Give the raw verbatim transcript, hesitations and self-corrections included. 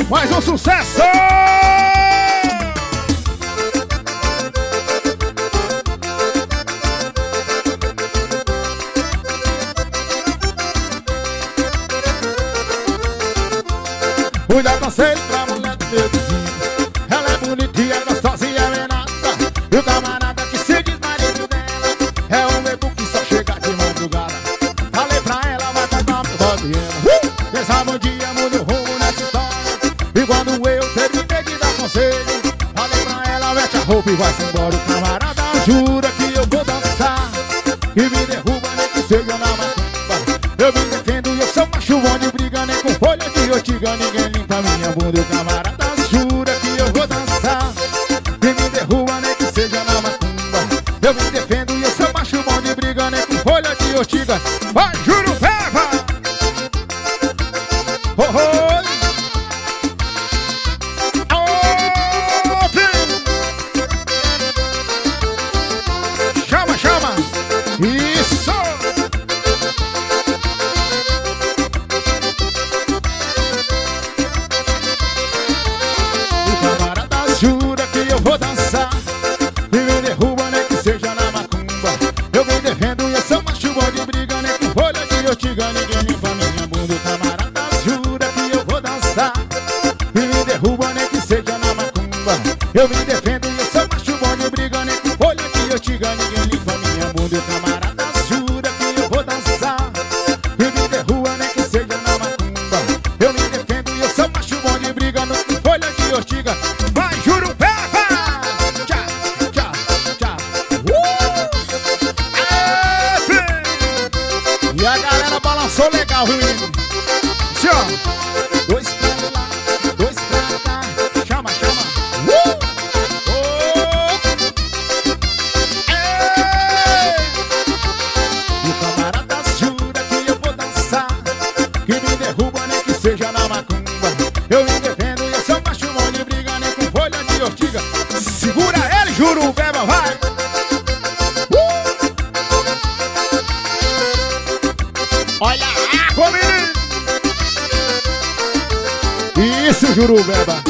Mais um sucesso! Fui dar conselho pra mulher do meu vizinho. Ela é bonitinha, gostosa e avenada. E o camarada que se diz marido dela é um bebo que só chega de madrugada. Falei pra ela, vai comprar um bodeiro. uh! Quem sabe um dia muda o rumo nessa história. E quando eu terminei de dar conselho, falei pra ela, veste a roupa e vai-se embora. O camarada jura que eu vou dançar e me derruba nem que seja na macumba. Eu me defendo e eu sou macho bom de briga, nem com folha de ortiga ninguém limpa minha bunda. O camarada jura que eu vou dançar e me derruba nem que seja na macumba. Eu me defendo e eu sou macho bom de briga, nem com folha de ortiga. Vai, juro, pega! Oh, oh. Chama, chama! Isso! Jura que eu vou dançar e me derruba nem que seja na macumba. Eu me defendo e eu sou macho bom de briga, nem com folha de ortiga ninguém limpa minha bunda. O camarada jura que eu vou dançar e me derruba nem que seja na macumba. Eu me defendo e eu sou macho bom de briga, nem com folha de ortiga ninguém limpa minha bunda. O camarada jura que eu vou dançar e me derruba nem que seja na macumba. Eu me defendo e eu sou macho bom de briga, nem com folha de ortiga. Vai, juro, pega! Tchau, tchau, tchau. Uh! E a galera balançou legal, viu, menino? Senhor, dois pra lá, dois pra cá. Chama, chama. Uh! Oh! Ei! E o camarada jura que eu vou dançar, que me derruba nem que seja na macumba. Eu me defendo e eu sou macho bom de briga, nem com folha de ortiga. Segura ele, juro, beba, vai! Uh! Olha a água, menino! Isso, juro, beba!